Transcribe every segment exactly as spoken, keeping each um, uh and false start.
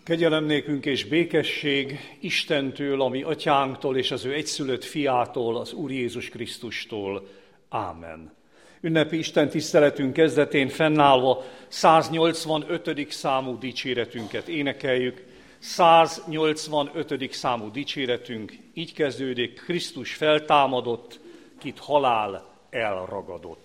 Kegyelem nékünk és békesség Istentől, a mi atyánktól és az ő egyszülött fiától, az Úr Jézus Krisztustól. Ámen. Ünnepi Isten tiszteletünk kezdetén fennállva száznyolcvanötödik számú dicséretünket énekeljük. száznyolcvanötödik számú dicséretünk így kezdődik: Krisztus feltámadott, kit halál elragadott.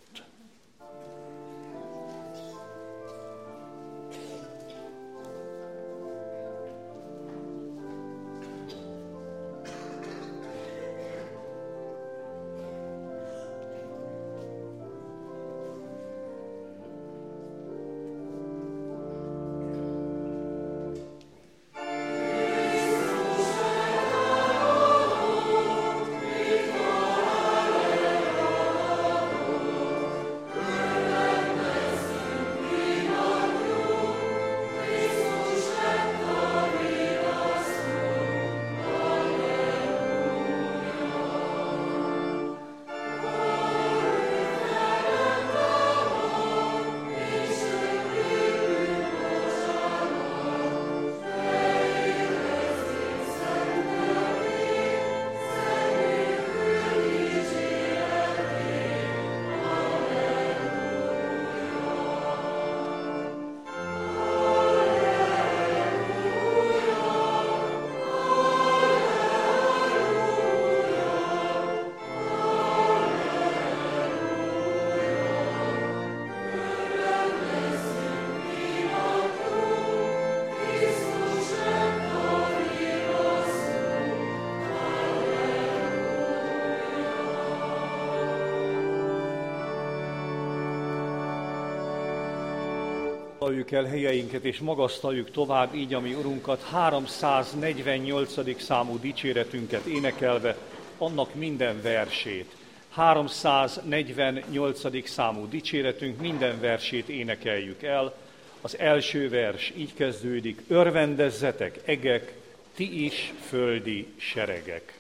Foglaljuk el helyeinket és magasztaljuk tovább így a mi Urunkat háromszáznegyvennyolcadik számú dicséretünket énekelve, annak minden versét. háromszáznegyvennyolcadik számú dicséretünk minden versét énekeljük el. Az első vers így kezdődik: örvendezzetek, egek, ti is, földi seregek.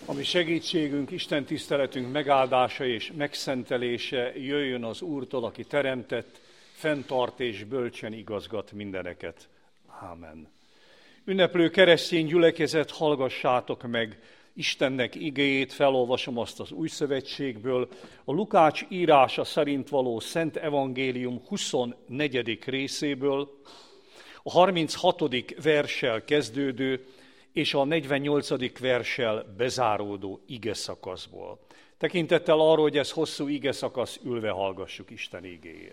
Ami segítségünk, Isten tiszteletünk megáldása és megszentelése jöjjön az Úrtól, aki teremtett, fenntart és bölcsen igazgat mindeneket. Ámen. Ünneplő keresztény gyülekezet, hallgassátok meg Istennek igéjét, felolvasom azt az Új Szövetségből, a Lukács írása szerint való Szent Evangélium huszonnegyedik részéből, a harminchatodik verssel kezdődő és a negyvennyolcadik verssel bezáródó igeszakaszból. Tekintettel arra, hogy ez hosszú igeszakasz, ülve hallgassuk Isten igéjét.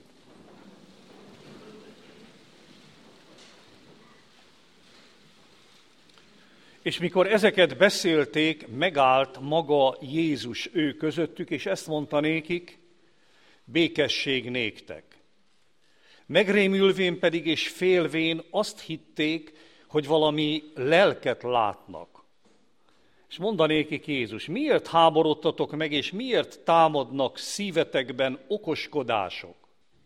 És mikor ezeket beszélték, megállt maga Jézus ő közöttük, és ezt mondta nékik, békesség néktek. Megrémülvén pedig és félvén azt hitték, hogy valami lelket látnak. És mondanékik Jézus, miért háborodtatok meg, és miért támadnak szívetekben okoskodások?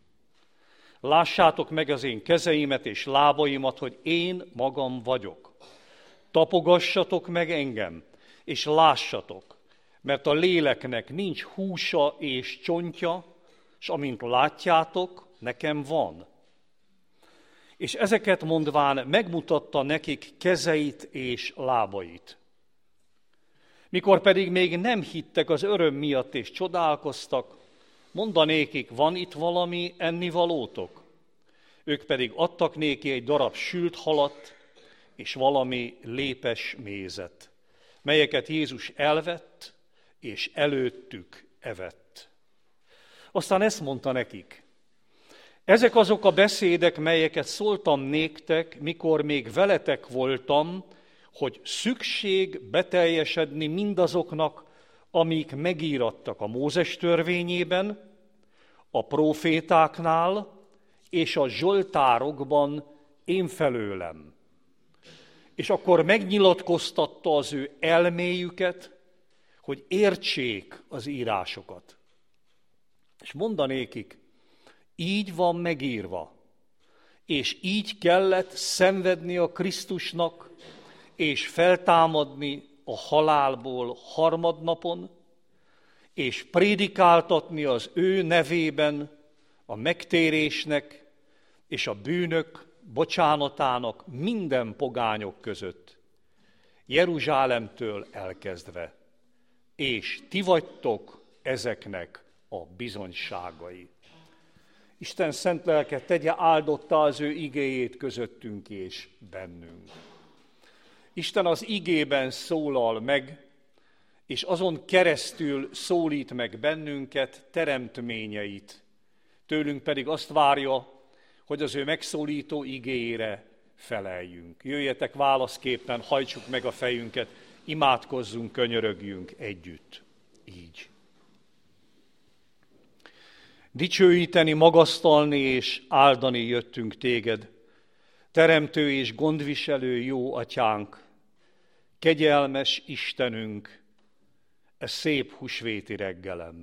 Lássátok meg az én kezeimet és lábaimat, hogy én magam vagyok. Tapogassatok meg engem, és lássatok, mert a léleknek nincs húsa és csontja, és amint látjátok, nekem van. És ezeket mondván megmutatta nekik kezeit és lábait. Mikor pedig még nem hittek az öröm miatt és csodálkoztak, mondanékik, van itt valami ennivalótok? Ők pedig adtak néki egy darab sült halat és valami lépes mézet, melyeket Jézus elvett és előttük evett. Aztán ezt mondta nekik, ezek azok a beszédek, melyeket szóltam néktek, mikor még veletek voltam, hogy szükség beteljesedni mindazoknak, amik megírattak a Mózes törvényében, a prófétáknál és a zsoltárokban én felőlem. És akkor megnyilatkoztatta az ő elméjüket, hogy értsék az írásokat. És mondanékik, így van megírva, és így kellett szenvedni a Krisztusnak, és feltámadni a halálból harmadnapon, és prédikáltatni az ő nevében a megtérésnek és a bűnök bocsánatának minden pogányok között, Jeruzsálemtől elkezdve, és ti vagytok ezeknek a bizonyságai. Isten szent lelke tegye áldottá az ő igéjét közöttünk és bennünk. Isten az igében szólal meg, és azon keresztül szólít meg bennünket, teremtményeit. Tőlünk pedig azt várja, hogy az ő megszólító igéjére feleljünk. Jöjjetek válaszképpen, hajtsuk meg a fejünket, imádkozzunk, könyörögjünk együtt. Így. Dicsőíteni, magasztalni és áldani jöttünk téged, teremtő és gondviselő jó atyánk, kegyelmes Istenünk, e szép húsvéti reggelem.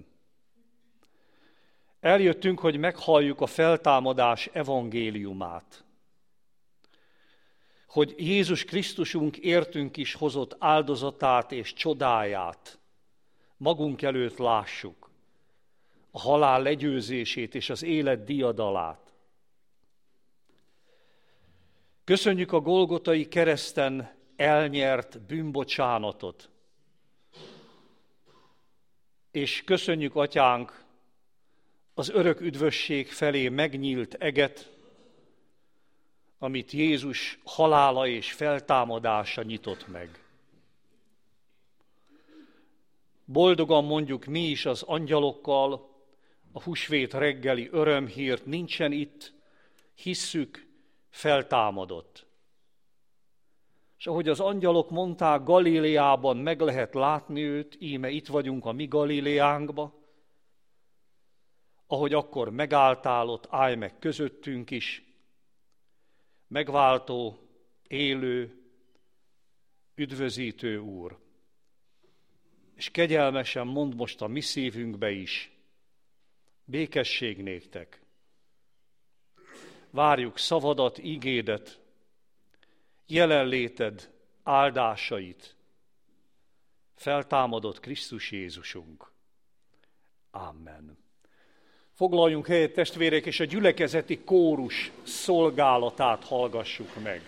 Eljöttünk, hogy meghalljuk a feltámadás evangéliumát, hogy Jézus Krisztusunk értünk is hozott áldozatát és csodáját magunk előtt lássuk, a halál legyőzését és az élet diadalát. Köszönjük a Golgotai kereszten elnyert bűnbocsánatot, és köszönjük, Atyánk, az örök üdvösség felé megnyílt eget, amit Jézus halála és feltámadása nyitott meg. Boldogan mondjuk mi is az angyalokkal a húsvét reggeli örömhírt, nincsen itt, hisszük, feltámadott. És ahogy az angyalok mondták, Galileában meg lehet látni őt, íme itt vagyunk a mi Galileánkba, ahogy akkor megálltál ott, állj meg közöttünk is, megváltó, élő, üdvözítő Úr. És kegyelmesen mondd most a mi szívünkbe is, békesség néktek. Várjuk szavadat, igédet, jelenléted áldásait. feltámadott Krisztus Jézusunk. Amen. Foglaljunk helyet, testvérek, és a gyülekezeti kórus szolgálatát hallgassuk meg.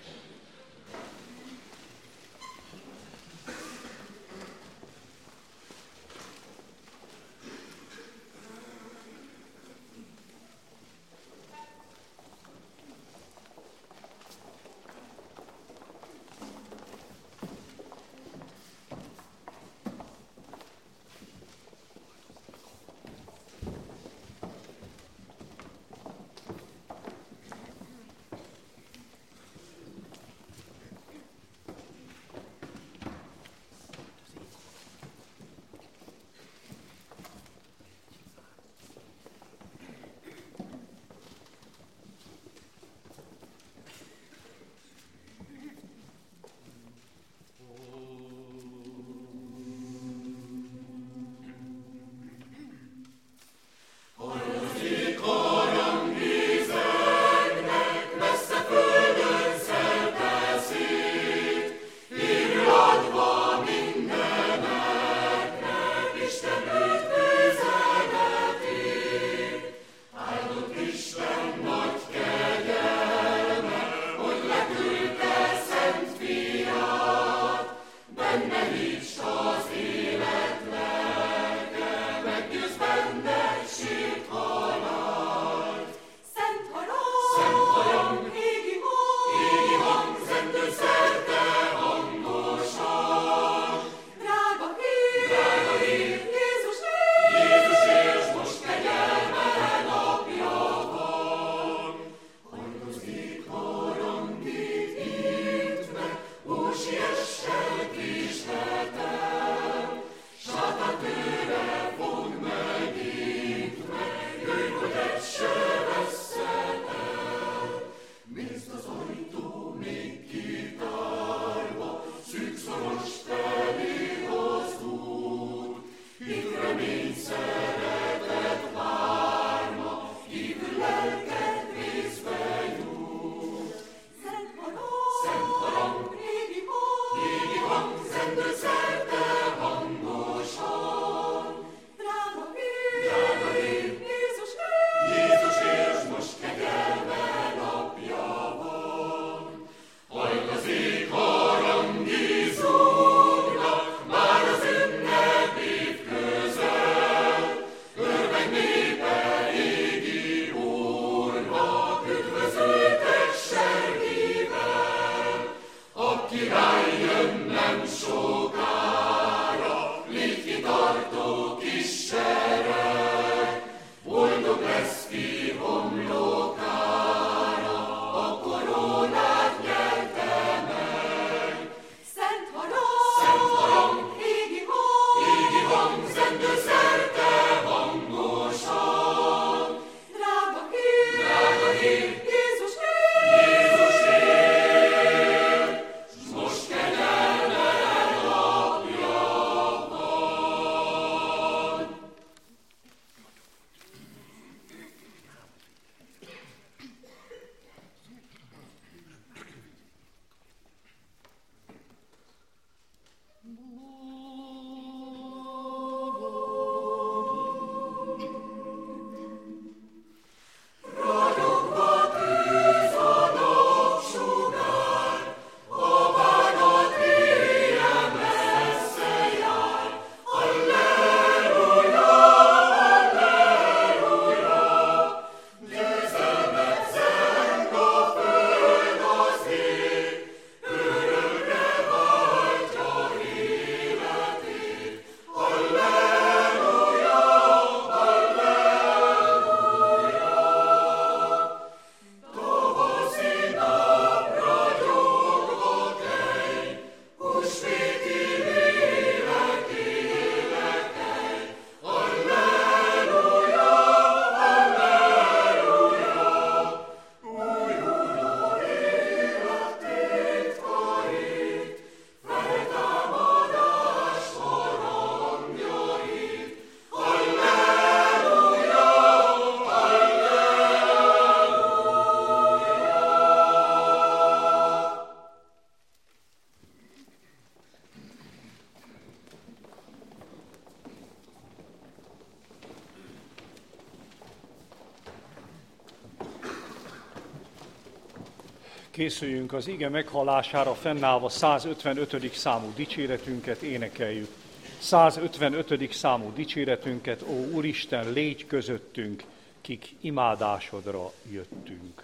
Készüljünk az ige meghallására, fennállva százötvenötödik számú dicséretünket énekeljük. százötvenötödik számú dicséretünket, ó Úristen, légy közöttünk, kik imádásodra jöttünk.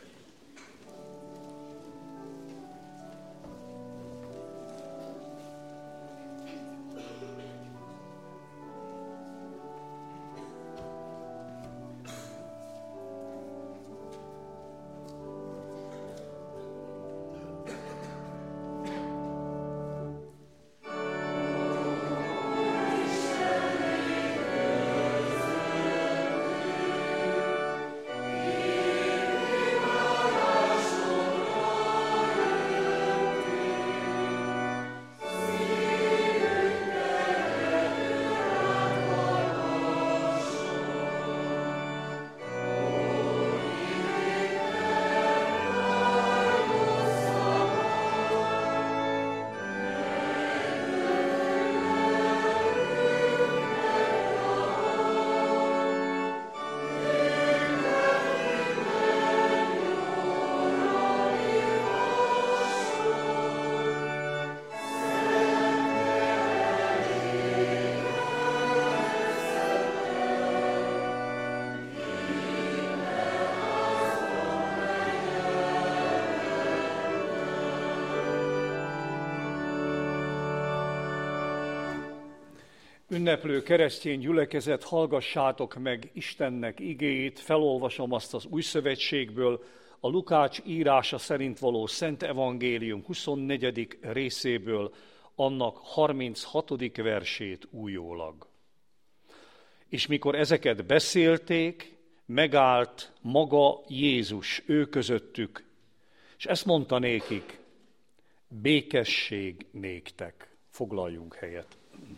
Ünneplő keresztény gyülekezet, hallgassátok meg Istennek igéjét, felolvasom azt az Új Szövetségből, a Lukács írása szerint való Szent Evangélium huszonnegyedik részéből, annak harminchatodik versét újólag. És mikor ezeket beszélték, megállt maga Jézus ő közöttük, és ezt mondta nékik: békesség néktek. Foglaljunk helyet.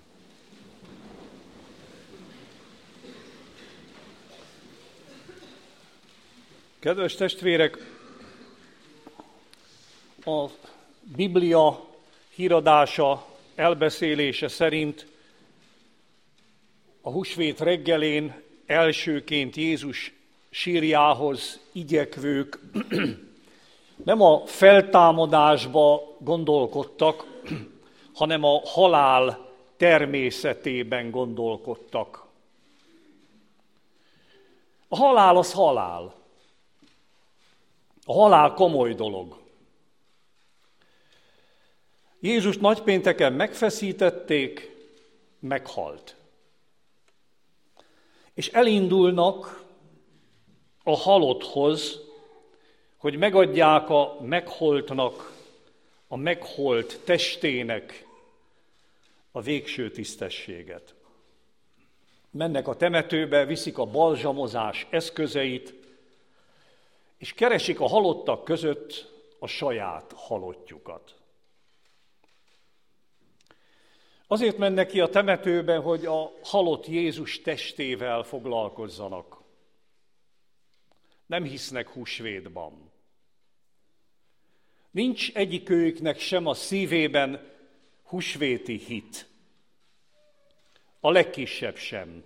Kedves testvérek, a Biblia híradása, elbeszélése szerint a húsvét reggelén elsőként Jézus sírjához igyekvők nem a feltámadásba gondolkodtak, hanem a halál természetében gondolkodtak. A halál az halál. A halál komoly dolog. Jézus nagypénteken megfeszítették, meghalt. És elindulnak a halotthoz, hogy megadják a megholtnak, a megholt testének a végső tisztességet. Mennek a temetőbe, viszik a balzsamozás eszközeit, és keresik a halottak között a saját halottjukat. Azért mennek ki a temetőbe, hogy a halott Jézus testével foglalkozzanak. Nem hisznek húsvétban. Nincs egyikőjüknek sem a szívében húsvéti hit. A legkisebb sem.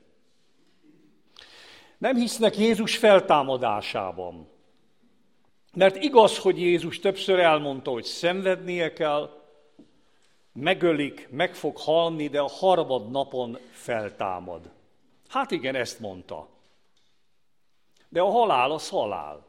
Nem hisznek Jézus feltámadásában. Mert igaz, hogy Jézus többször elmondta, hogy szenvednie kell, megölik, meg fog halni, de a harmadnapon feltámad. Hát igen, ezt mondta. De a halál az halál.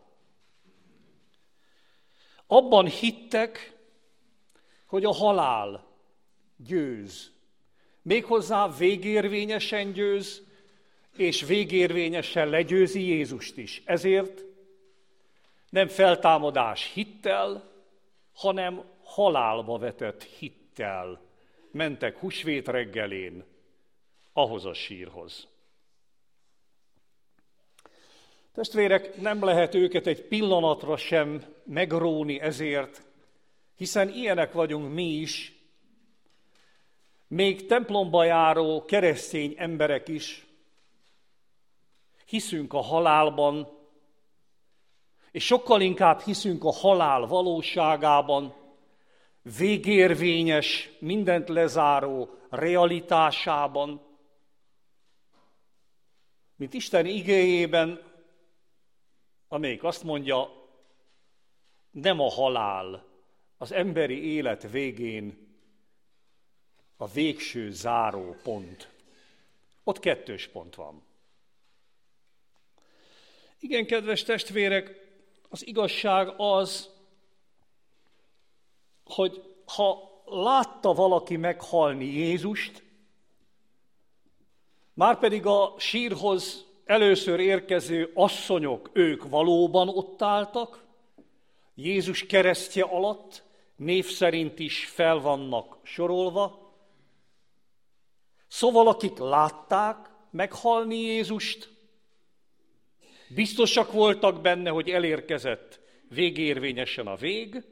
Abban hittek, hogy a halál győz. Méghozzá végérvényesen győz, és végérvényesen legyőzi Jézust is. Ezért nem feltámadás hittel, hanem halálba vetett hittel mentek húsvét reggelén ahhoz a sírhoz. Testvérek, nem lehet őket egy pillanatra sem megróni ezért, hiszen ilyenek vagyunk mi is, még templomba járó keresztény emberek is, hiszünk a halálban, és sokkal inkább hiszünk a halál valóságában, végérvényes, mindent lezáró realitásában, mint Isten igéjében, amelyik azt mondja, nem a halál, az emberi élet végén a végső záró pont. Ott kettős pont van. Igen, kedves testvérek, az igazság az, hogy ha látta valaki meghalni Jézust, márpedig a sírhoz először érkező asszonyok, ők valóban ott álltak, Jézus keresztje alatt név szerint is fel vannak sorolva, szóval akik látták meghalni Jézust, biztosak voltak benne, hogy elérkezett végérvényesen a vég,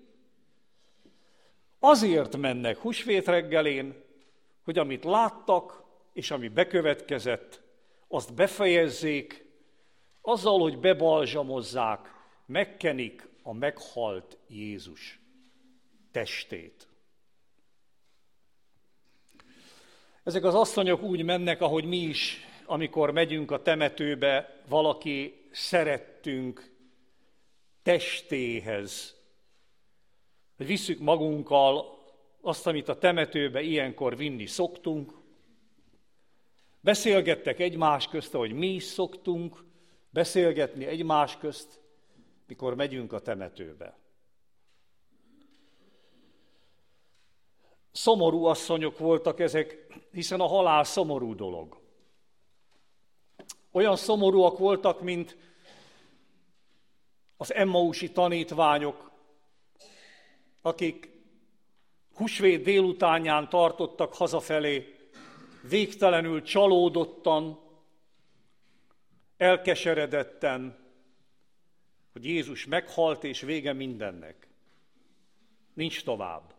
azért mennek húsvét reggelén, hogy amit láttak, és ami bekövetkezett, azt befejezzék, azzal, hogy bebalzsamozzák, megkenik a meghalt Jézus testét. Ezek az asszonyok úgy mennek, ahogy mi is, amikor megyünk a temetőbe, valaki szerettünk testéhez, hogy visszük magunkkal azt, amit a temetőbe ilyenkor vinni szoktunk. Beszélgettek egymás közt, ahogy mi is szoktunk beszélgetni egymás közt, mikor megyünk a temetőbe. Szomorú asszonyok voltak ezek, hiszen a halál szomorú dolog. Olyan szomorúak voltak, mint az emmausi tanítványok, akik húsvét délutánján tartottak hazafelé, végtelenül csalódottan, elkeseredetten, hogy Jézus meghalt, és vége mindennek. Nincs tovább.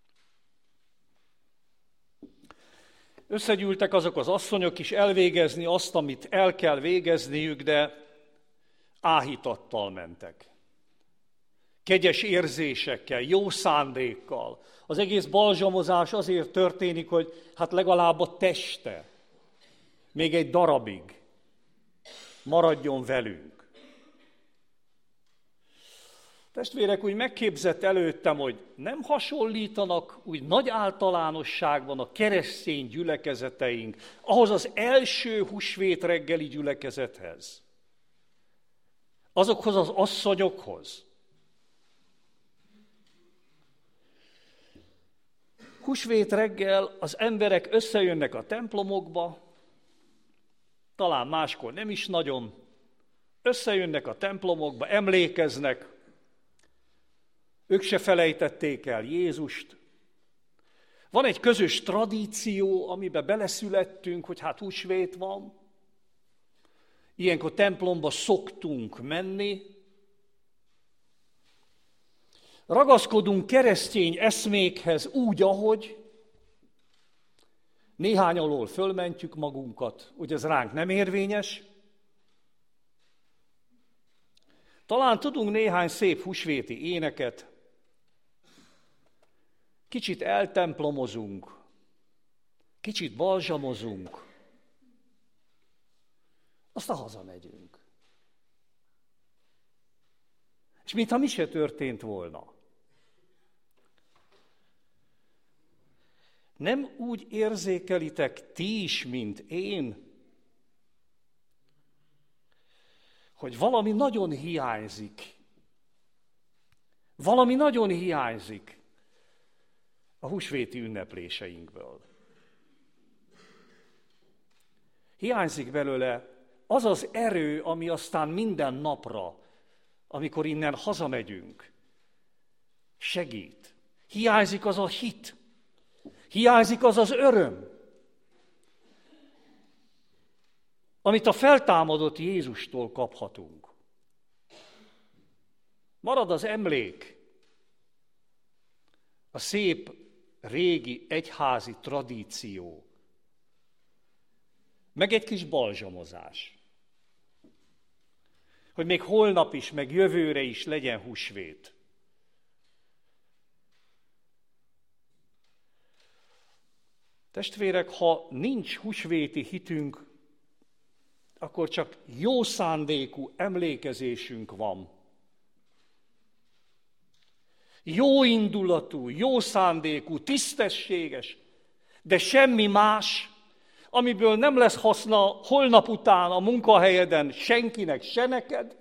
Összegyűltek azok az asszonyok is elvégezni azt, amit el kell végezniük, de áhítattal mentek. Kegyes érzésekkel, jó szándékkal. Az egész balzsamozás azért történik, hogy hát legalább a teste még egy darabig maradjon velünk. Testvérek, úgy megképzett előttem, hogy nem hasonlítanak úgy nagy általánosságban a keresztény gyülekezeteink ahhoz az első húsvét reggeli gyülekezethez, azokhoz az asszonyokhoz. Húsvét reggel az emberek összejönnek a templomokba, talán máskor nem is nagyon, összejönnek a templomokba, emlékeznek, ők se felejtették el Jézust. Van egy közös tradíció, amiben beleszülettünk, hogy hát húsvét van. Ilyenkor templomba szoktunk menni. Ragaszkodunk keresztény eszmékhez úgy, ahogy néhány alól fölmentjük magunkat, hogy ez ránk nem érvényes. Talán tudunk néhány szép húsvéti éneket, kicsit eltemplomozunk, kicsit balzsamozunk, aztán hazamegyünk. És mintha mi se történt volna. Nem úgy érzékelitek ti is, mint én, hogy valami nagyon hiányzik. Valami nagyon hiányzik a húsvéti ünnepléseinkből. Hiányzik belőle az az erő, ami aztán minden napra, amikor innen hazamegyünk, segít. Hiányzik az a hit. Hiányzik az az öröm, amit a feltámadott Jézustól kaphatunk. Marad az emlék, a szép, régi, egyházi tradíció, meg egy kis balzsamozás, hogy még holnap is, meg jövőre is legyen húsvét. Testvérek, ha nincs húsvéti hitünk, akkor csak jó szándékú emlékezésünk van. jó indulatú, jó szándékú, tisztességes, de semmi más, amiből nem lesz haszna holnap után a munkahelyeden senkinek, se neked,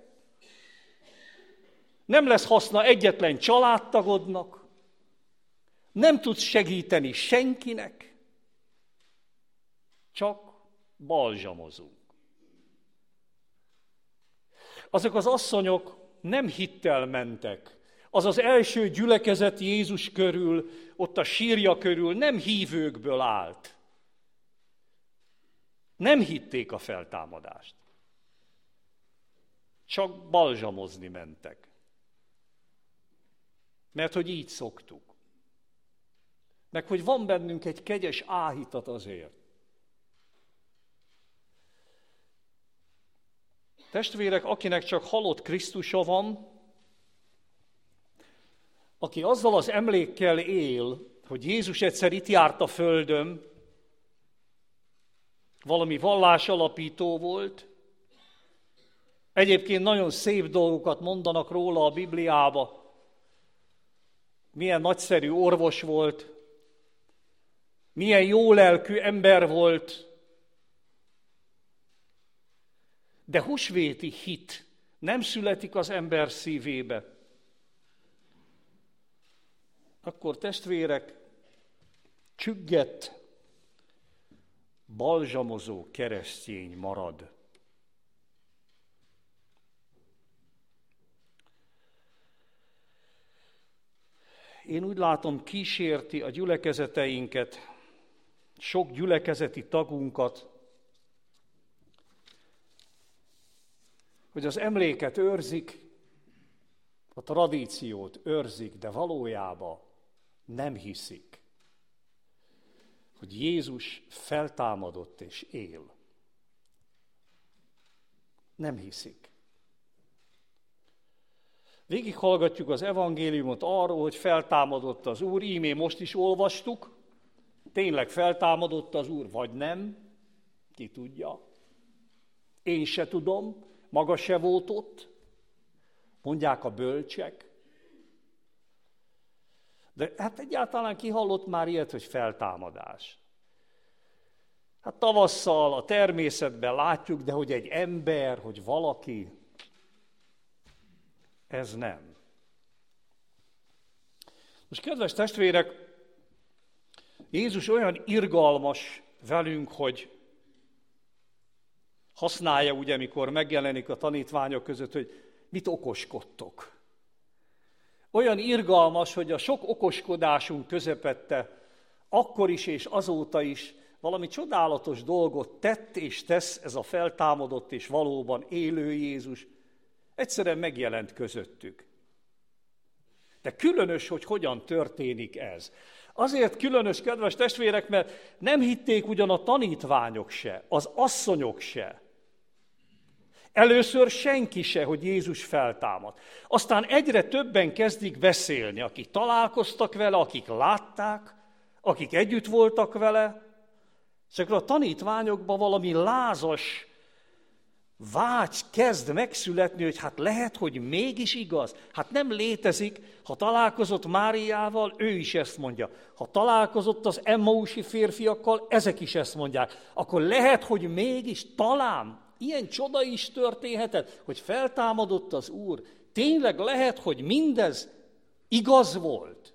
nem lesz haszna egyetlen családtagodnak, nem tudsz segíteni senkinek, csak balzsamozunk. Azok az asszonyok nem hittel mentek. Az az első gyülekezet Jézus körül, ott a sírja körül nem hívőkből állt. Nem hitték a feltámadást. Csak balzsamozni mentek. Mert hogy így szoktuk. Meg hogy van bennünk egy kegyes áhítat azért. Testvérek, akinek csak halott Krisztusa van, aki azzal az emlékkel él, hogy Jézus egyszer itt járt a földön, valami vallásalapító volt, egyébként nagyon szép dolgokat mondanak róla a Bibliába, milyen nagyszerű orvos volt, milyen jólelkű ember volt, de húsvéti hit nem születik az ember szívébe. Akkor testvérek, csüggett, balzsamozó keresztény marad. Én úgy látom, kísérti a gyülekezeteinket, sok gyülekezeti tagunkat, hogy az emléket őrzik, a tradíciót őrzik, de valójában nem hiszik, hogy Jézus feltámadott és él. Nem hiszik. Végighallgatjuk az evangéliumot arról, hogy feltámadott az Úr, íme most is olvastuk, tényleg feltámadott az Úr, vagy nem, ki tudja. Én se tudom, maga se volt ott, mondják a bölcsek. De hát egyáltalán ki hallott már ilyet, hogy feltámadás? Hát tavasszal a természetben látjuk, de hogy egy ember, hogy valaki, ez nem. Most kedves testvérek, Jézus olyan irgalmas velünk, hogy használja, ugye, mikor megjelenik a tanítványok között, hogy mit okoskodtok. Olyan irgalmas, hogy a sok okoskodásunk közepette akkor is és azóta is valami csodálatos dolgot tett és tesz ez a feltámadott és valóban élő Jézus. Egyszerűen megjelent közöttük. De különös, hogy hogyan történik ez. Azért különös, kedves testvérek, mert nem hitték ugyan a tanítványok se, az asszonyok se. Először senki se, hogy Jézus feltámad. Aztán egyre többen kezdik beszélni, akik találkoztak vele, akik látták, akik együtt voltak vele. És akkor a tanítványokban valami lázas vágy kezd megszületni, hogy hát lehet, hogy mégis igaz. Hát nem létezik, ha találkozott Máriával, ő is ezt mondja. Ha találkozott az emmausi férfiakkal, ezek is ezt mondják. Akkor lehet, hogy mégis talán ilyen csoda is történhetett, hogy feltámadott az Úr. Tényleg lehet, hogy mindez igaz volt.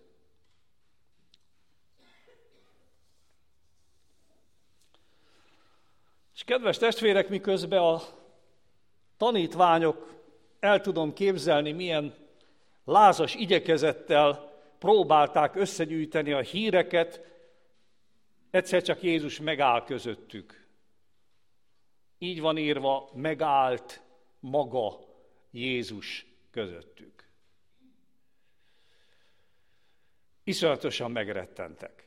És kedves testvérek, miközben a tanítványok, el tudom képzelni, milyen lázas igyekezettel próbálták összegyűjteni a híreket, egyszer csak Jézus megáll közöttük. Így van írva, megállt maga Jézus közöttük. Iszonyatosan megrettentek.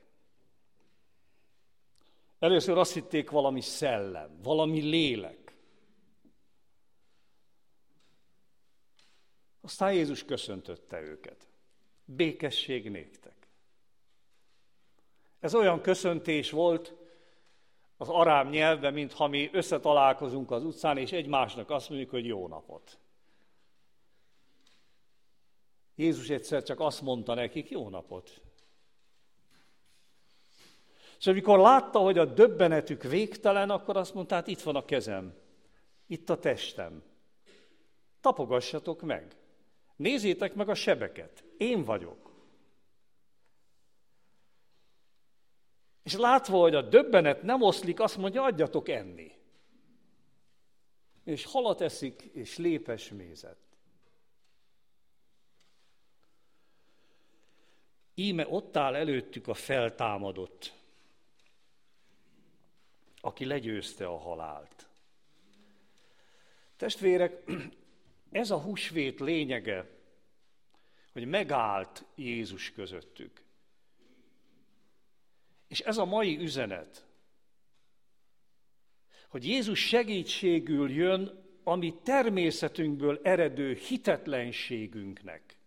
Először azt hitték, valami szellem, valami lélek. Aztán Jézus köszöntötte őket. Békesség néktek. Ez olyan köszöntés volt az arám nyelvben, mintha mi összetalálkozunk az utcán, és egymásnak azt mondjuk, hogy jó napot. Jézus egyszer csak azt mondta nekik, jó napot. És amikor látta, hogy a döbbenetük végtelen, akkor azt mondta, hát itt van a kezem, itt a testem. Tapogassatok meg. Nézzétek meg a sebeket. Én vagyok. És látva, hogy a döbbenet nem oszlik, azt mondja, adjatok enni. És halat eszik, és lépes mézet. Íme ott áll előttük a feltámadott, aki legyőzte a halált. Testvérek, ez a húsvét lényege, hogy megállt Jézus közöttük. És ez a mai üzenet, hogy Jézus segítségül jön a mi természetünkből eredő hitetlenségünknek.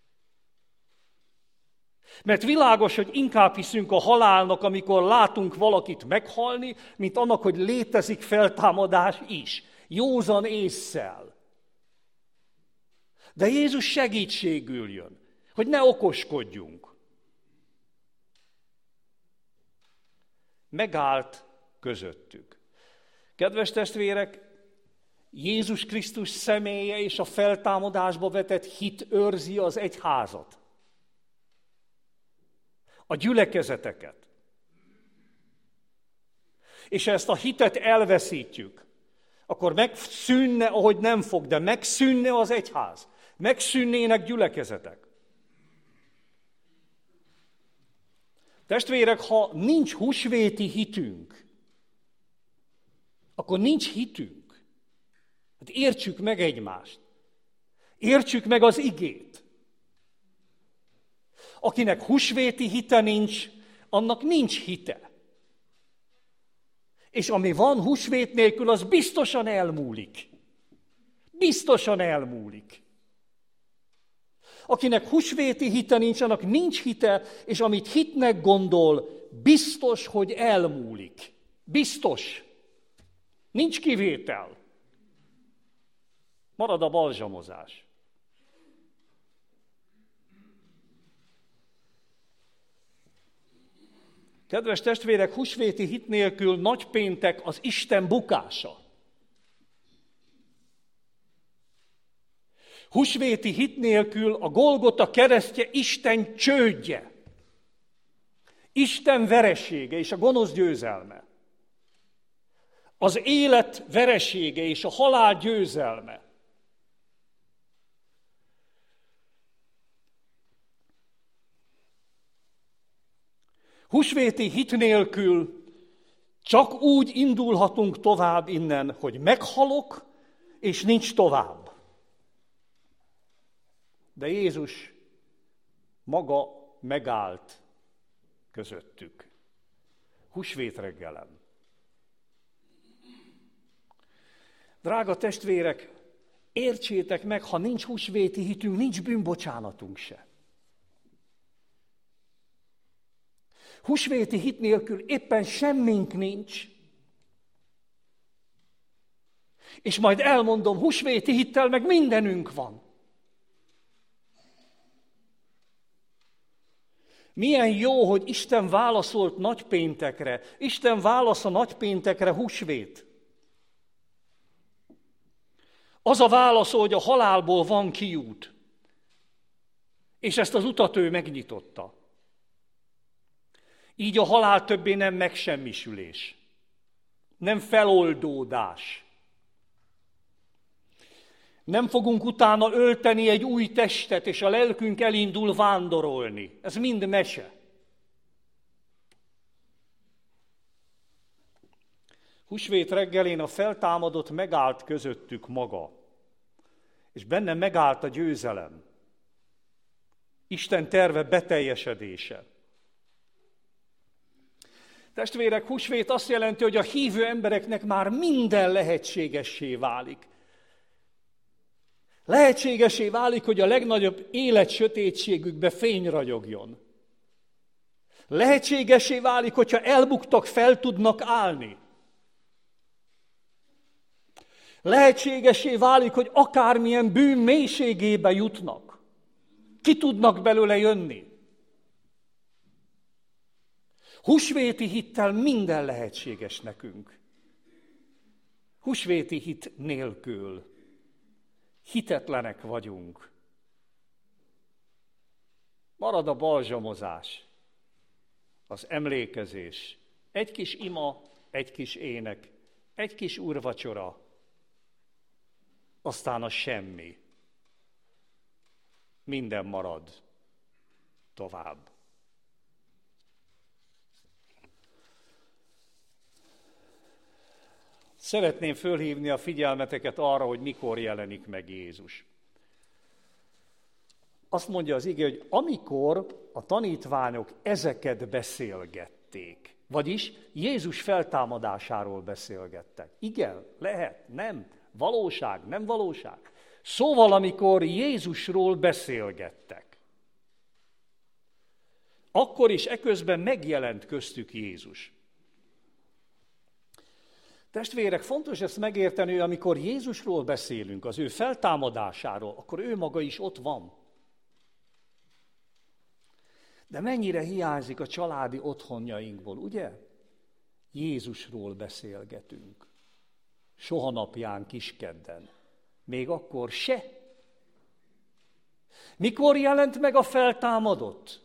Mert világos, hogy inkább hiszünk a halálnak, amikor látunk valakit meghalni, mint annak, hogy létezik feltámadás is, józan ésszel. De Jézus segítségül jön, hogy ne okoskodjunk. Megállt közöttük. Kedves testvérek, Jézus Krisztus személye és a feltámadásba vetett hit őrzi az egyházat. A gyülekezeteket. És ha ezt a hitet elveszítjük, akkor megszűnne, ahogy nem fog, de megszűnne az egyház. Megszűnnének gyülekezetek. Testvérek, ha nincs húsvéti hitünk, akkor nincs hitünk. Hát értsük meg egymást. Értsük meg az igét. Akinek húsvéti hite nincs, annak nincs hite. És ami van húsvét nélkül, az biztosan elmúlik. Biztosan elmúlik. Akinek húsvéti hite nincs, annak nincs hite, és amit hitnek gondol, biztos, hogy elmúlik. Biztos. Nincs kivétel. Marad a balzsamozás. Kedves testvérek, húsvéti hit nélkül nagypéntek az Isten bukása. Húsvéti hit nélkül a Golgota keresztje Isten csődje. Isten veresége és a gonosz győzelme. Az élet veresége és a halál győzelme. Húsvéti hit nélkül csak úgy indulhatunk tovább innen, hogy meghalok, és nincs tovább. De Jézus maga megállt közöttük. Húsvét reggelen. Drága testvérek, értsétek meg, ha nincs húsvéti hitünk, nincs bűnbocsánatunk se. Húsvéti hit nélkül éppen semmink nincs. És majd elmondom, húsvéti hittel meg mindenünk van. Milyen jó, hogy Isten válaszolt nagypéntekre. Isten válasz a nagypéntekre húsvét. Az a válasz, hogy a halálból van kiút. És ezt az utat ő megnyitotta. Így a halál többé nem megsemmisülés, nem feloldódás. Nem fogunk utána ölteni egy új testet, és a lelkünk elindul vándorolni. Ez mind mese. Húsvét reggelén a feltámadott megállt közöttük maga, és benne megállt a győzelem. Isten terve beteljesedése. Testvérek, húsvét azt jelenti, hogy a hívő embereknek már minden lehetségessé válik. Lehetségessé válik, hogy a legnagyobb élet sötétségükbe fény ragyogjon. Lehetségessé válik, hogyha elbuktak, fel tudnak állni. Lehetségessé válik, hogy akármilyen bűn mélységébe jutnak. Ki tudnak belőle jönni? Húsvéti hittel minden lehetséges nekünk. Húsvéti hit nélkül hitetlenek vagyunk. Marad a balzsamozás, az emlékezés, egy kis ima, egy kis ének, egy kis úrvacsora, aztán a semmi. Minden marad tovább. Szeretném fölhívni a figyelmeteket arra, hogy mikor jelenik meg Jézus. Azt mondja az ige, hogy amikor a tanítványok ezeket beszélgették, vagyis Jézus feltámadásáról beszélgettek. Igen, lehet, nem, valóság, nem valóság. Szóval, amikor Jézusról beszélgettek, akkor is eközben megjelent köztük Jézus. Testvérek, fontos ezt megérteni, hogy amikor Jézusról beszélünk, az ő feltámadásáról, akkor ő maga is ott van. De mennyire hiányzik a családi otthonjainkból, ugye? Jézusról beszélgetünk. Soha napján kiskedden. Még akkor se. Mikor jelent meg a feltámadott?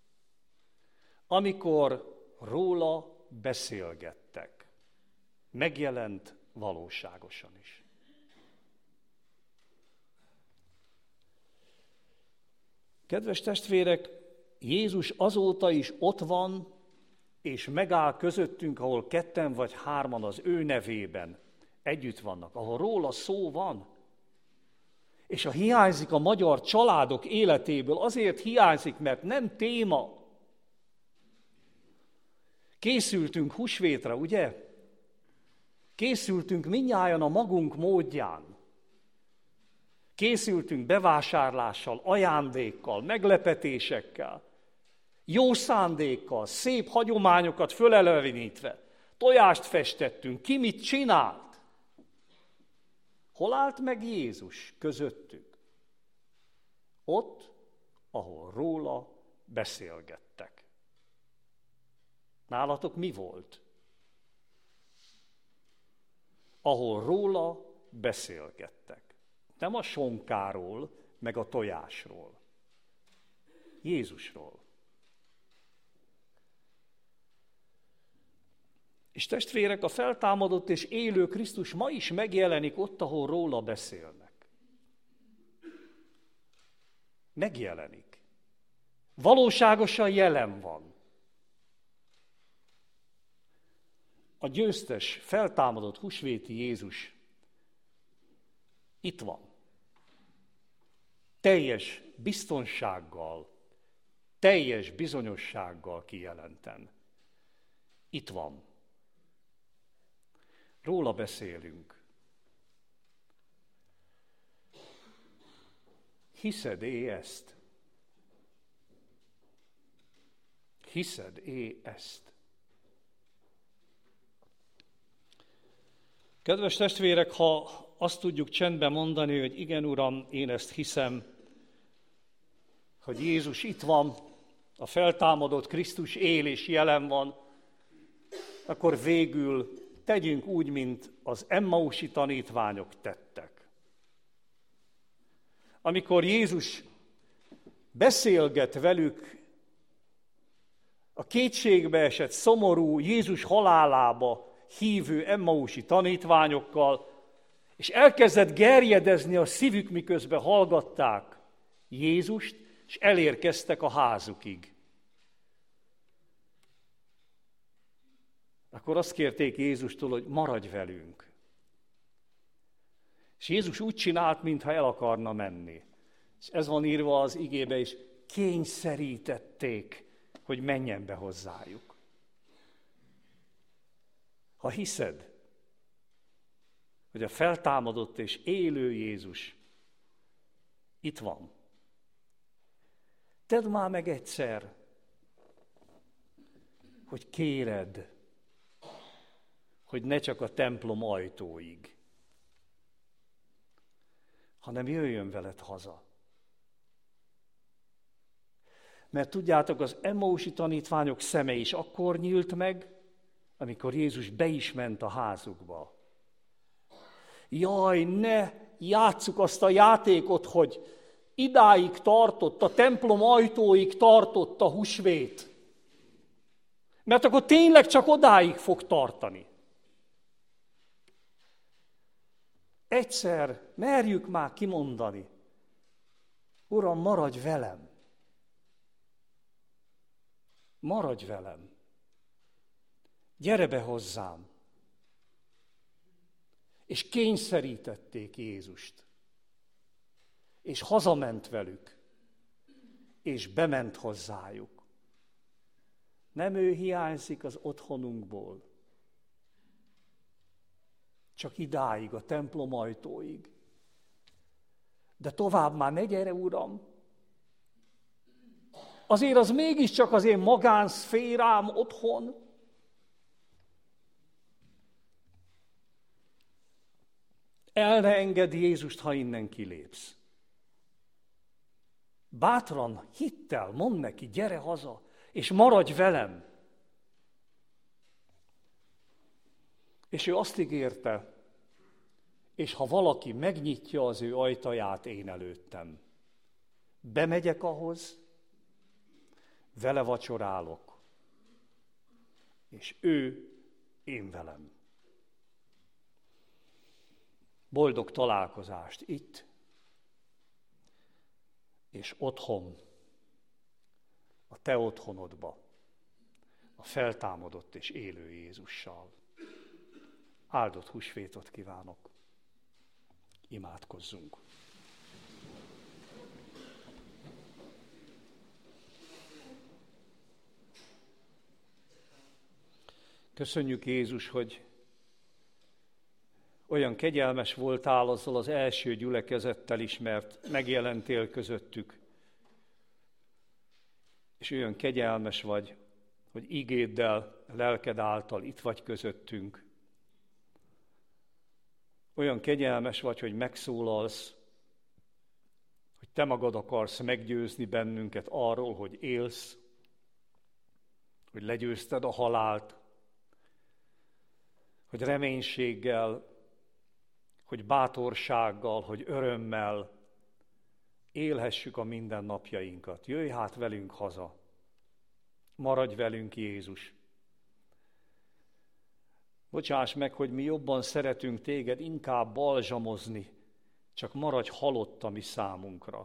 Amikor róla beszélgettek. Megjelent valóságosan is. Kedves testvérek, Jézus azóta is ott van, és megáll közöttünk, ahol ketten vagy hárman az ő nevében együtt vannak, ahol róla szó van. És ha hiányzik a magyar családok életéből, azért hiányzik, mert nem téma. Készültünk húsvétre, ugye? Készültünk mindnyájan a magunk módján. Készültünk bevásárlással, ajándékkal, meglepetésekkel, jó szándékkal, szép hagyományokat fölelevenítve. Tojást festettünk, ki mit csinált? Hol állt meg Jézus közöttük? Ott, ahol róla beszélgettek. Nálatok mi volt? Ahol róla beszélgettek. Nem a sonkáról, meg a tojásról. Jézusról. És testvérek, a feltámadott és élő Krisztus ma is megjelenik ott, ahol róla beszélnek. Megjelenik. Valóságosan jelen van. A győztes, feltámadott húsvéti Jézus itt van. Teljes biztonsággal, teljes bizonyossággal kijelentem. Itt van. Róla beszélünk. Hiszed-é ezt? Hiszed-é ezt? Kedves testvérek, ha azt tudjuk csendben mondani, hogy igen, Uram, én ezt hiszem, hogy Jézus itt van, a feltámadott Krisztus él és jelen van, akkor végül tegyünk úgy, mint az emmausi tanítványok tettek. Amikor Jézus beszélget velük a kétségbe esett, szomorú Jézus halálába hívő emmausi tanítványokkal, és elkezdett gerjedezni a szívük, miközben hallgatták Jézust, és elérkeztek a házukig. Akkor azt kérték Jézustól, hogy maradj velünk. És Jézus úgy csinált, mintha el akarna menni. És ez van írva az igébe is, kényszerítették, hogy menjen be hozzájuk. Ha hiszed, hogy a feltámadott és élő Jézus itt van, tedd már meg egyszer, hogy kéred, hogy ne csak a templom ajtóig, hanem jöjjön veled haza. Mert tudjátok, az Emmausi tanítványok szeme is akkor nyílt meg, amikor Jézus be is ment a házukba. Jaj, ne játsszuk azt a játékot, hogy idáig tartott, a templom ajtóig tartott a húsvét. Mert akkor tényleg csak odáig fog tartani. Egyszer merjük már kimondani, Uram, maradj velem. Maradj velem. Gyere be hozzám. És kényszerítették Jézust. És hazament velük. És bement hozzájuk. Nem ő hiányzik az otthonunkból. Csak idáig, a templom ajtóig. De tovább már ne gyere, Uram. Azért az mégiscsak az én magánszférám otthon. El ne engedd Jézust, ha innen kilépsz. Bátran, hittel, mondd neki, gyere haza, és maradj velem. És ő azt ígérte, és ha valaki megnyitja az ő ajtaját én előttem, bemegyek ahhoz, vele vacsorálok, és ő én velem. Boldog találkozást itt, és otthon, a te otthonodba, a feltámadott és élő Jézussal. Áldott húsvétot kívánok! Imádkozzunk! Köszönjük, Jézus, hogy olyan kegyelmes voltál azzal az első gyülekezettel is, mert megjelentél közöttük. És olyan kegyelmes vagy, hogy igéddel, lelked által itt vagy közöttünk. Olyan kegyelmes vagy, hogy megszólalsz, hogy te magad akarsz meggyőzni bennünket arról, hogy élsz, hogy legyőzted a halált, hogy reménységgel, hogy bátorsággal, hogy örömmel élhessük a mindennapjainkat. Jöjj hát velünk haza, maradj velünk, Jézus. Bocsáss meg, hogy mi jobban szeretünk téged inkább balzsamozni, csak maradj halott a mi számunkra.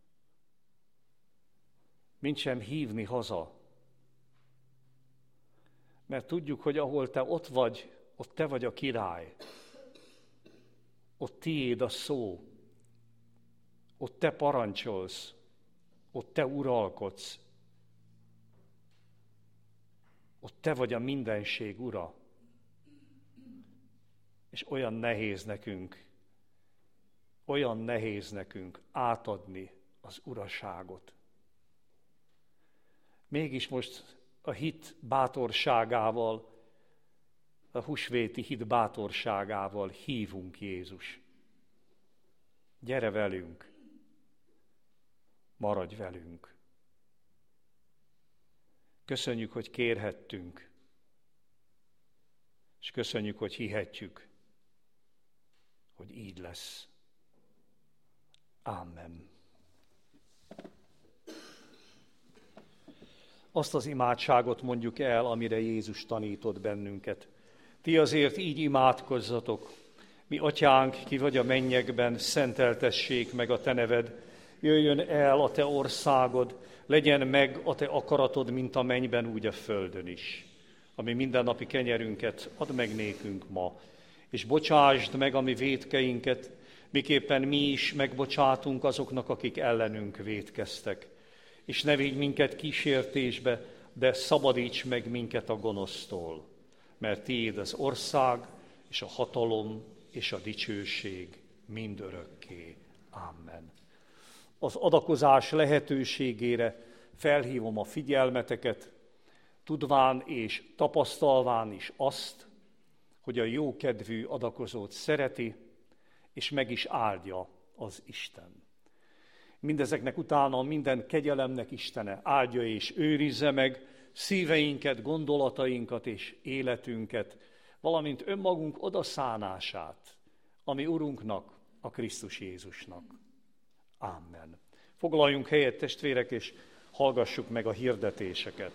Mint sem hívni haza. Mert tudjuk, hogy ahol te ott vagy, ott te vagy a király. Ott tiéd a szó. Ott te parancsolsz. Ott te uralkodsz. Ott te vagy a mindenség ura. És olyan nehéz nekünk, olyan nehéz nekünk átadni az uraságot. Mégis most a hit bátorságával, a húsvéti hit bátorságával hívunk, Jézus. Gyere velünk, maradj velünk. Köszönjük, hogy kérhettünk, és köszönjük, hogy hihetjük, hogy így lesz. Amen. Azt az imádságot mondjuk el, amire Jézus tanított bennünket. Ti azért így imádkozzatok. Mi atyánk, ki vagy a mennyekben, szenteltessék meg a te neved. Jöjjön el a te országod, legyen meg a te akaratod, mint a mennyben, úgy a földön is. Ami mindennapi kenyerünket add meg nékünk ma, és bocsásd meg a mi vétkeinket, miképpen mi is megbocsátunk azoknak, akik ellenünk vétkeztek. És ne vigy minket kísértésbe, de szabadíts meg minket a gonosztól, mert tiéd az ország, és a hatalom, és a dicsőség mindörökké. Amen. Az adakozás lehetőségére felhívom a figyelmeteket, tudván és tapasztalván is azt, hogy a jókedvű adakozót szereti, és meg is áldja az Isten. Mindezeknek utána minden kegyelemnek Istene áldja és őrizze meg szíveinket, gondolatainkat és életünket, valamint önmagunk odaszánását, ami Urunknak, a Krisztus Jézusnak. Amen. Foglaljunk helyet, testvérek, és hallgassuk meg a hirdetéseket.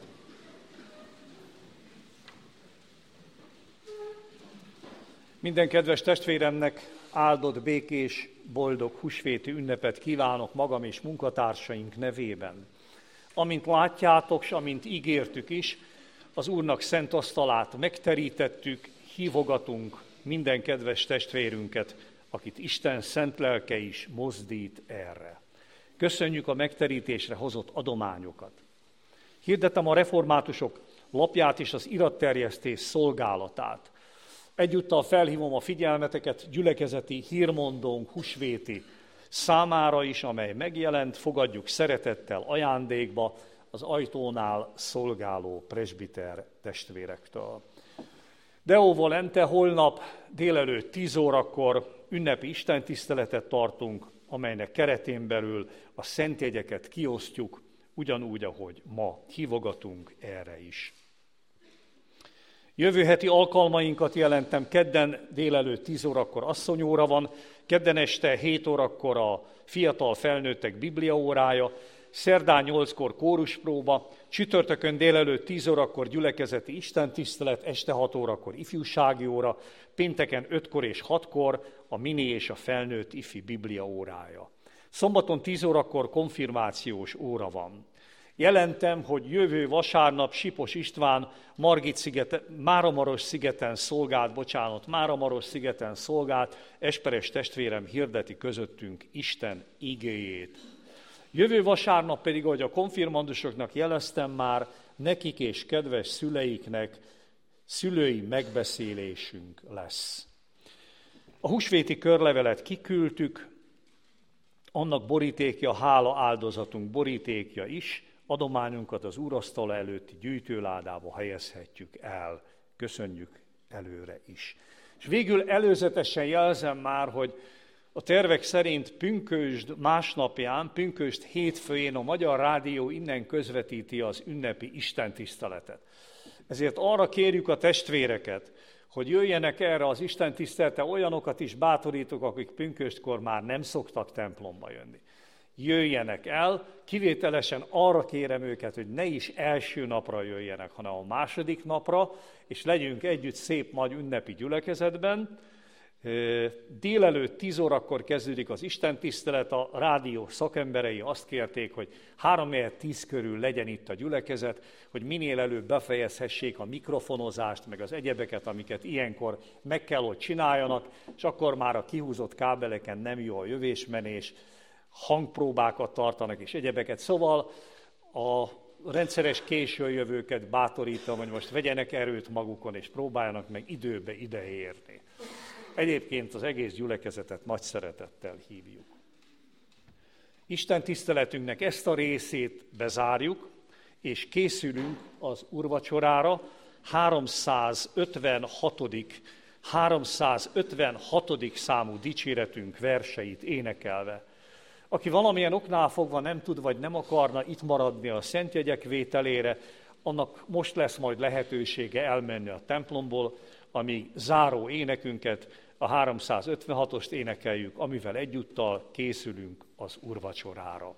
Minden kedves testvéremnek áldott, békés, boldog húsvéti ünnepet kívánok magam és munkatársaink nevében. Amint látjátok, s amint ígértük is, az Úrnak szent asztalát megterítettük, hívogatunk minden kedves testvérünket, akit Isten szent lelke is mozdít erre. Köszönjük a megterítésre hozott adományokat. Hirdetem a reformátusok lapját és az iratterjesztés szolgálatát. Egyúttal felhívom a figyelmeteket gyülekezeti hírmondónk húsvéti számára is, amely megjelent, fogadjuk szeretettel ajándékba az ajtónál szolgáló presbiter testvérektől. Deo volente, holnap délelőtt tíz órakor ünnepi istentiszteletet tartunk, amelynek keretén belül a szentjegyeket kiosztjuk, ugyanúgy, ahogy ma hívogatunk erre is. Jövő heti alkalmainkat jelentem: kedden délelőtt tíz órakor asszonyóra van, kedden este hét órakor a fiatal felnőttek bibliaórája, szerdán nyolckor kóruspróba, csütörtökön délelőtt tíz órakor gyülekezeti istentisztelet, este hat órakor ifjúsági óra, pénteken ötkor és hatkor a mini és a felnőtt ifi bibliaórája. Szombaton tíz órakor konfirmációs óra van. Jelentem, hogy jövő vasárnap Sipos István Margit szigete, Máramaros szigeten szolgált, bocsánat, Máramaros szigeten szolgált, Esperes testvérem hirdeti közöttünk Isten igéjét. Jövő vasárnap pedig, ahogy a konfirmandusoknak jeleztem már, nekik és kedves szüleiknek szülői megbeszélésünk lesz. A húsvéti körlevelet kiküldtük, annak borítékja, hála áldozatunk borítékja is, adományunkat az úrasztala előtti gyűjtőládába helyezhetjük el. Köszönjük előre is. És végül előzetesen jelzem már, hogy a tervek szerint pünkösd másnapján, pünkösd hétfőjén a Magyar Rádió innen közvetíti az ünnepi istentiszteletet. Ezért arra kérjük a testvéreket, hogy jöjjenek erre az istentiszteletre, olyanokat is bátorítok, akik pünköstkor már nem szoktak templomba jönni. Jöjjenek el, kivételesen arra kérem őket, hogy ne is első napra jöjjenek, hanem a második napra, és legyünk együtt szép nagy ünnepi gyülekezetben. Délelőtt tíz órakor kezdődik az istentisztelet, a rádió szakemberei azt kérték, hogy három tíz körül legyen itt a gyülekezet, hogy minél előbb befejezhessék a mikrofonozást, meg az egyebeket, amiket ilyenkor meg kell, hogy csináljanak, és akkor már a kihúzott kábeleken nem jó a jövésmenés, hangpróbákat tartanak és egyebeket. Szóval a rendszeres későjövőket bátorítom, hogy most vegyenek erőt magukon, és próbáljanak meg időbe ideérni. Egyébként az egész gyülekezetet nagy szeretettel hívjuk. Isten tiszteletünknek ezt a részét bezárjuk, és készülünk az úrvacsorára háromszázötvenhatodik háromszázötvenhatodik számú dicséretünk verseit énekelve. Aki valamilyen oknál fogva nem tud, vagy nem akarna itt maradni a szentjegyek vételére, annak most lesz majd lehetősége elmenni a templomból, amíg záró énekünket, a háromszázötvenhatost énekeljük, amivel egyúttal készülünk az úrvacsorára.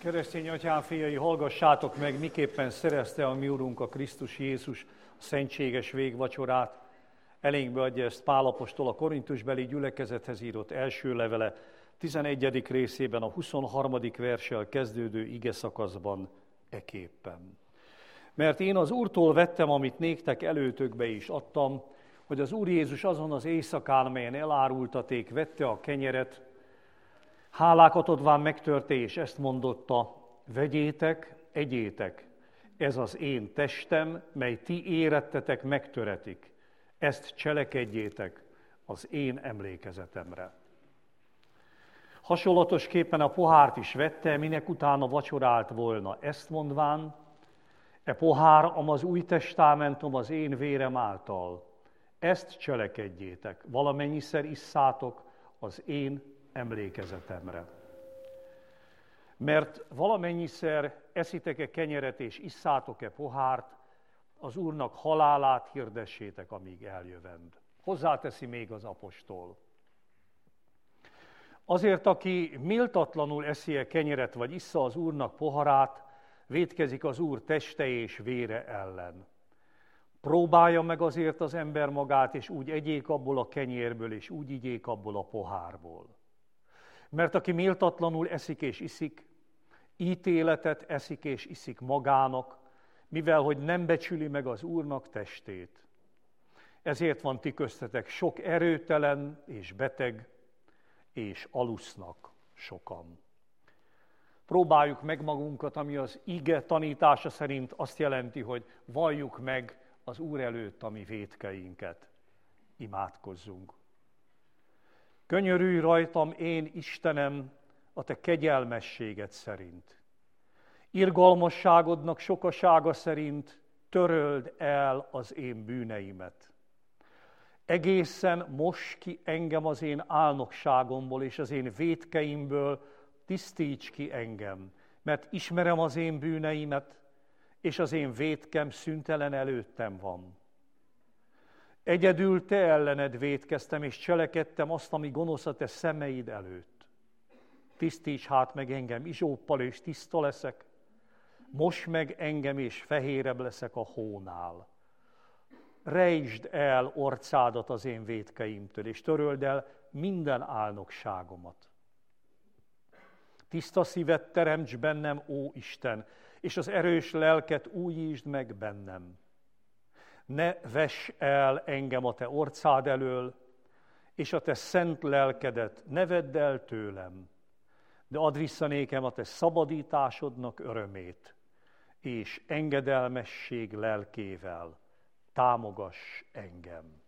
Keresztény atyám fiai, hallgassátok meg, miképpen szerezte a mi Urunk a Krisztus Jézus a szentséges végvacsorát. Elénkbe adja ezt Pál apostol a korintusbeli gyülekezethez írott első levele, tizenegyedik részében, a huszonharmadik verssel kezdődő ige szakaszban eképpen. Mert én az Úrtól vettem, amit néktek előtökbe is adtam, hogy az Úr Jézus azon az éjszakán, melyen elárultaték, vette a kenyeret, hálákat adván megtörte, és ezt mondotta: vegyétek, egyétek, ez az én testem, mely ti érettetek, megtöretik. Ezt cselekedjétek az én emlékezetemre. Hasonlatosképpen a pohárt is vette, minek utána vacsorált volna, ezt mondván: e pohár, am az új testamentum az én vérem által. Ezt cselekedjétek, valamennyiszer isszátok az én emlékezetemre. Mert valamennyiszer eszitek-e kenyeret és isszátok-e pohárt, az Úrnak halálát hirdessétek, amíg eljövend. Hozzáteszi még az apostol. Azért, aki méltatlanul eszi-e kenyeret, vagy issza az Úrnak poharát, vétkezik az Úr teste és vére ellen. Próbálja meg azért az ember magát, és úgy egyék abból a kenyérből, és úgy igyék abból a pohárból. Mert aki méltatlanul eszik és iszik, ítéletet eszik és iszik magának, mivel hogy nem becsüli meg az Úrnak testét. Ezért van ti köztetek sok erőtelen és beteg, és alusznak sokan. Próbáljuk meg magunkat, ami az ige tanítása szerint azt jelenti, hogy valljuk meg az Úr előtt a mi vétkeinket. Imádkozzunk. Könyörülj rajtam, én Istenem, a te kegyelmességed szerint. Irgalmasságodnak sokasága szerint töröld el az én bűneimet. Egészen mos ki engem az én álnokságomból és az én vétkeimből, tisztíts ki engem, mert ismerem az én bűneimet, és az én vétkem szüntelen előttem van. Egyedül te ellened vétkeztem, és cselekedtem azt, ami gonosz a te szemeid előtt. Tisztíts hát meg engem izsóppal, és tiszta leszek, mos meg engem, és fehérebb leszek a hónál. Rejtsd el orcádat az én vétkeimtől, és töröld el minden álnokságomat. Tiszta szívet teremts bennem, ó Isten, és az erős lelket újítsd meg bennem. Ne vess el engem a te orcád elől, és a te szent lelkedet ne vedd el tőlem, de add vissza nékem a te szabadításodnak örömét, és engedelmesség lelkével támogass engem.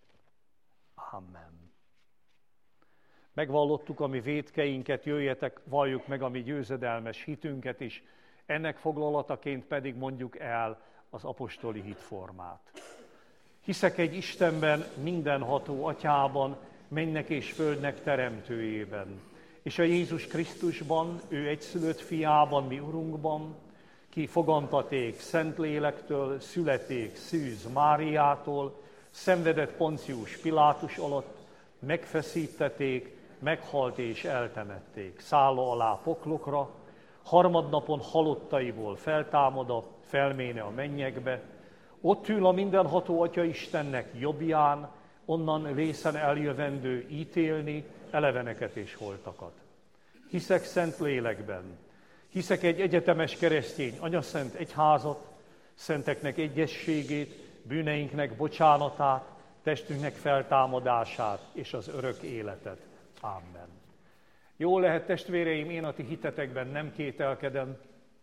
Amen. Megvallottuk a mi vétkeinket, jöjjetek, valljuk meg a mi győzedelmes hitünket is, ennek foglalataként pedig mondjuk el az apostoli hitformát. Hiszek egy Istenben, mindenható Atyában, mennek és földnek teremtőjében, és a Jézus Krisztusban, ő egyszülött fiában, mi Urunkban, ki fogantaték Szentlélektől, születék Szűz Máriától, szenvedett Poncius Pilátus alatt, megfeszítették, meghalt és eltemették, szálla alá poklokra, harmadnapon halottaiból feltámada, felméne a mennyekbe, ott ül a mindenható Atya Istennek jobbján, onnan vészen eljövendő ítélni eleveneket és holtakat. Hiszek szent lélekben, hiszek egy egyetemes keresztény anyaszent egyházat, szenteknek egyességét, bűneinknek bocsánatát, testünknek feltámadását és az örök életet. Amen. Jól lehet, testvéreim, én a ti hitetekben nem kételkedem,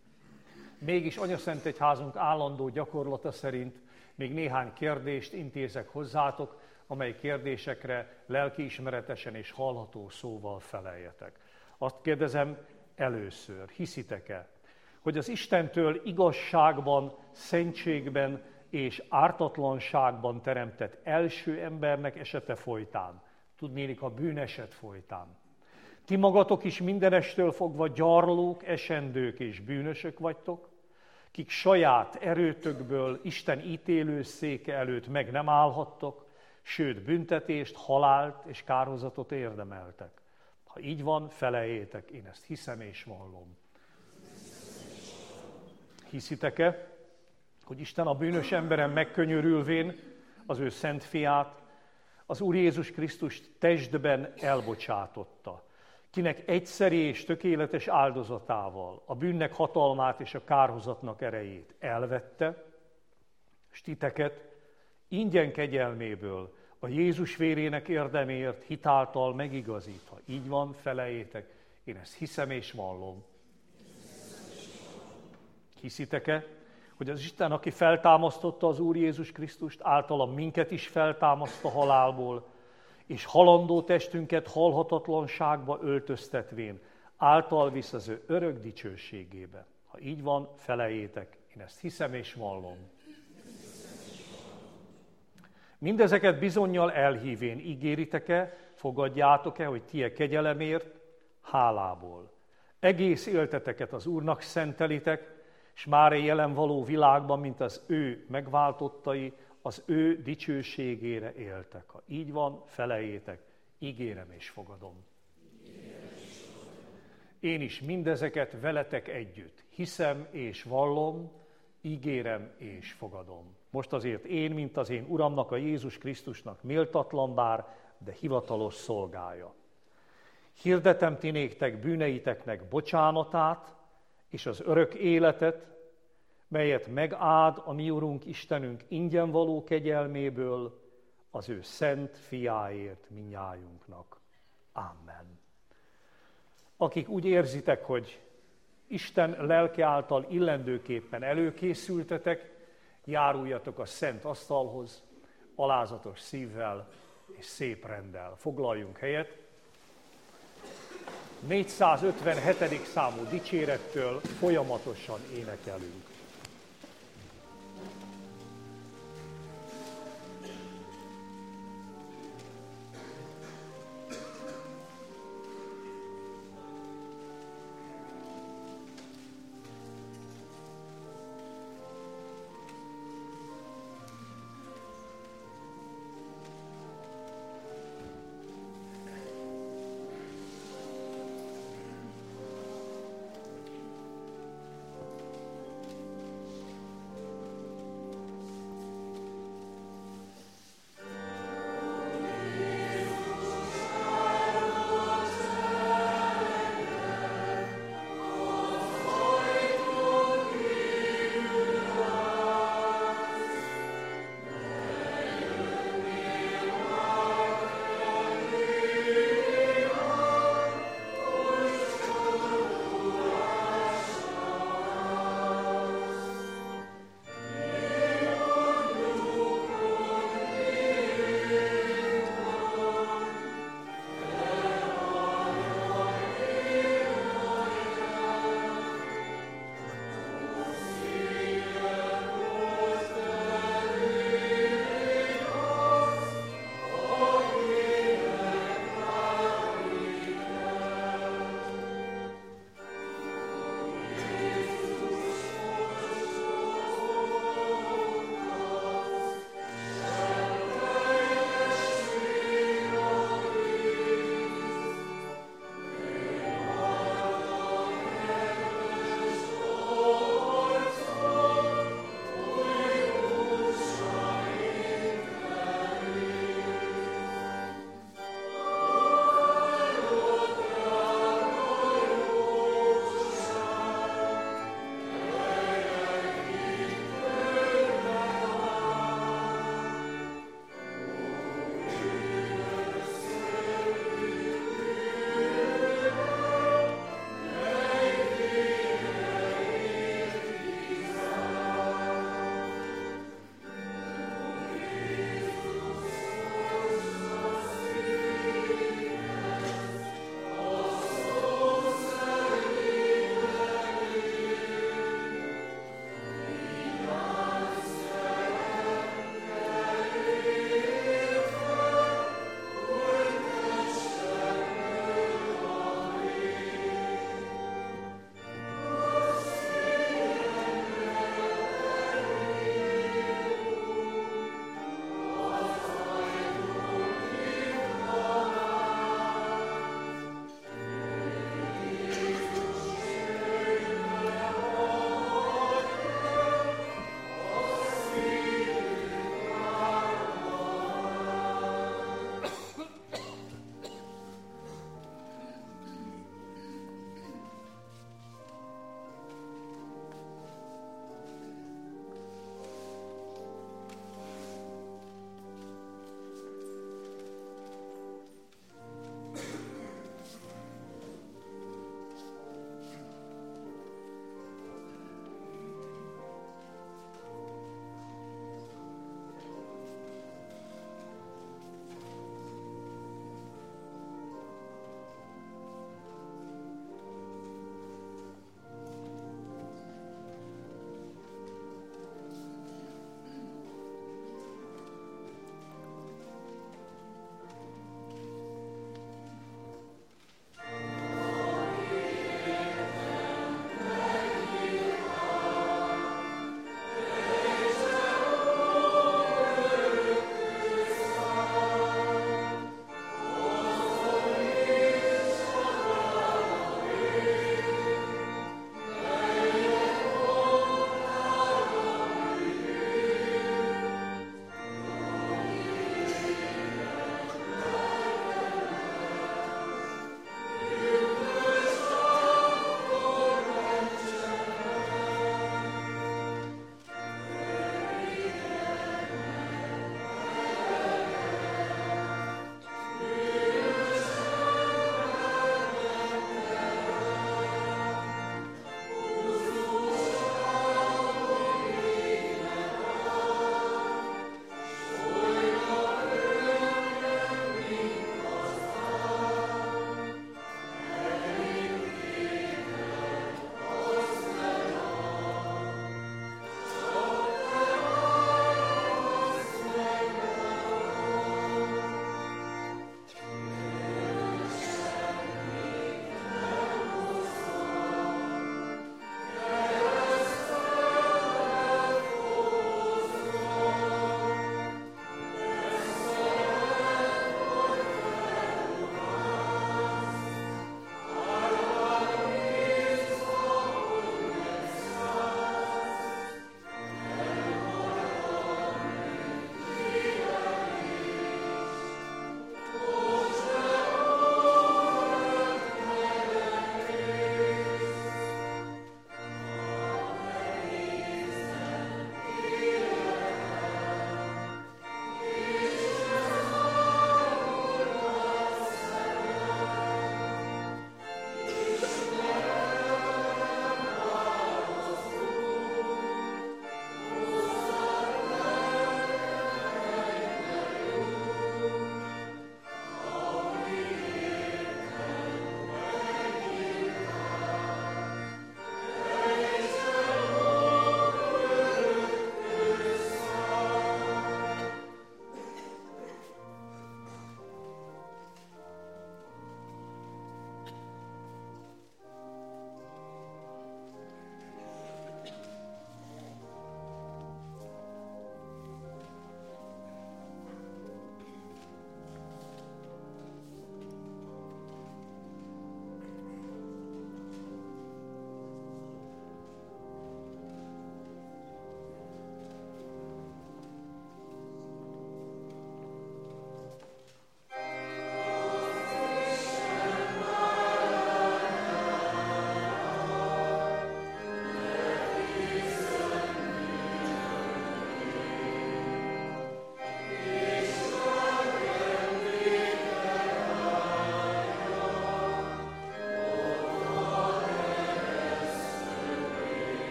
mégis anyaszent egyházunk állandó gyakorlata szerint még néhány kérdést intézek hozzátok, amely kérdésekre lelkiismeretesen és hallható szóval feleljetek. Azt kérdezem először, hiszitek-e, hogy az Istentől igazságban, szentségben és ártatlanságban teremtett első embernek esete folytán, tudnélik a bűneset folytán, ti magatok is mindenestől fogva gyarlók, esendők és bűnösök vagytok, kik saját erőtökből Isten ítélő széke előtt meg nem állhattok, sőt büntetést, halált és kárhozatot érdemeltek. Ha így van, feleljétek, én ezt hiszem és vallom. Hiszitek-e, hogy Isten a bűnös emberen megkönyörülvén az ő szent fiát, az Úr Jézus Krisztust testben elbocsátotta, kinek egyszeri és tökéletes áldozatával a bűnnek hatalmát és a kárhozatnak erejét elvette, s titeket ingyen kegyelméből a Jézus vérének érdemért hitáltal megigazít. Ha így van, felejétek, én ezt hiszem és vallom. Hiszitek-e, hogy az Isten, aki feltámasztotta az Úr Jézus Krisztust, általa minket is feltámaszt a halálból, és halandó testünket halhatatlanságba öltöztetvén, által visz az ő örök dicsőségébe. Ha így van, felejétek, én ezt hiszem és vallom. Mindezeket bizonnyal elhívén ígéritek-e, fogadjátok-e, hogy ti e kegyelemért hálából egész élteteket az Úrnak szentelitek, és már a jelen való világban, mint az ő megváltottai, az ő dicsőségére éltek. Ha így van, felejétek, ígérem és fogadom. Én is mindezeket veletek együtt hiszem és vallom, ígérem és fogadom. Most azért én, mint az én Uramnak, a Jézus Krisztusnak méltatlan bár, de hivatalos szolgája. Hirdetem ti néktek bűneiteknek bocsánatát, és az örök életet, melyet megáld a mi Urunk Istenünk ingyen való kegyelméből, az ő szent fiáért minnyájunknak. Amen. Akik úgy érzitek, hogy Isten lelke által illendőképpen előkészültetek, járuljatok a szent asztalhoz, alázatos szívvel és szép renddel. Foglaljunk helyet. négyszázötvenhetedik számú dicsérettől folyamatosan énekelünk.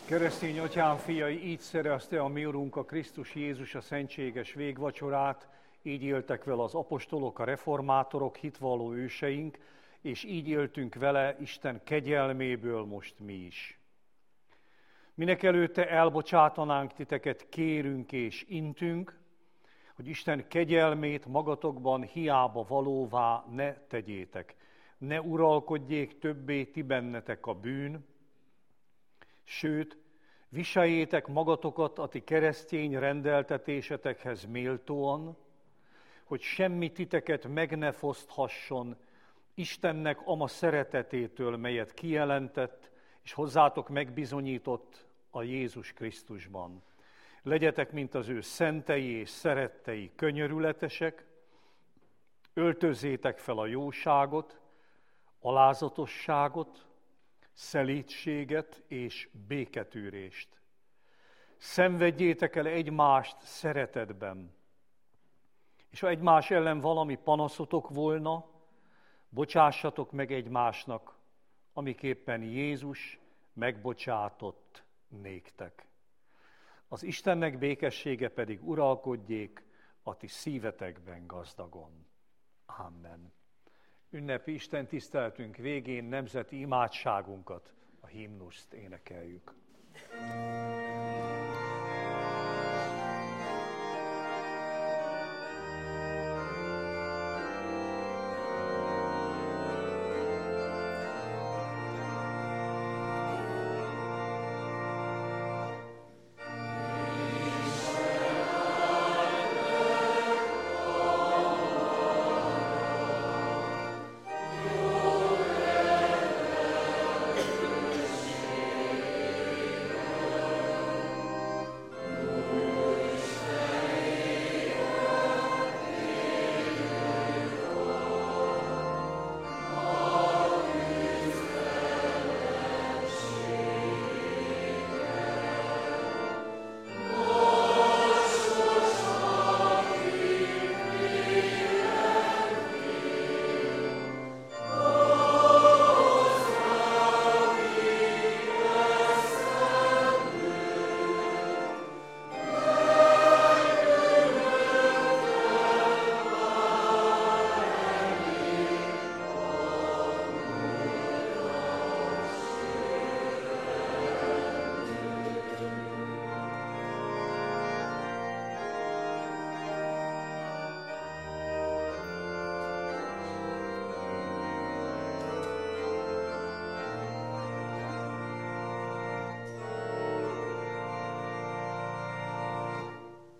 Keresztény atyám fiai, így szerezte a mi Urunk a Krisztus Jézus a szentséges végvacsorát, így éltek vele az apostolok, a reformátorok, hitvalló őseink, és így éltünk vele Isten kegyelméből most mi is. Mindenekelőtte elbocsátanánk titeket, kérünk és intünk, hogy Isten kegyelmét magatokban hiába valóvá ne tegyétek. Ne uralkodjék többé ti bennetek a bűn, sőt, viseljétek magatokat a ti keresztény rendeltetésetekhez méltóan, hogy semmi titeket meg ne foszthasson Istennek ama szeretetétől, melyet kijelentett, és hozzátok megbizonyított a Jézus Krisztusban. Legyetek, mint az ő szentei és szerettei, könyörületesek, öltözzétek fel a jóságot, alázatosságot, szelídséget és béketűrést. Szenvedjétek el egymást szeretetben, és ha egymás ellen valami panaszotok volna, bocsássatok meg egymásnak, amiképpen Jézus megbocsátott néktek. Az Istennek békessége pedig uralkodjék a ti szívetekben gazdagon. Amen. Ünnepi Isten tiszteletünk végén nemzeti imádságunkat, a himnuszt énekeljük.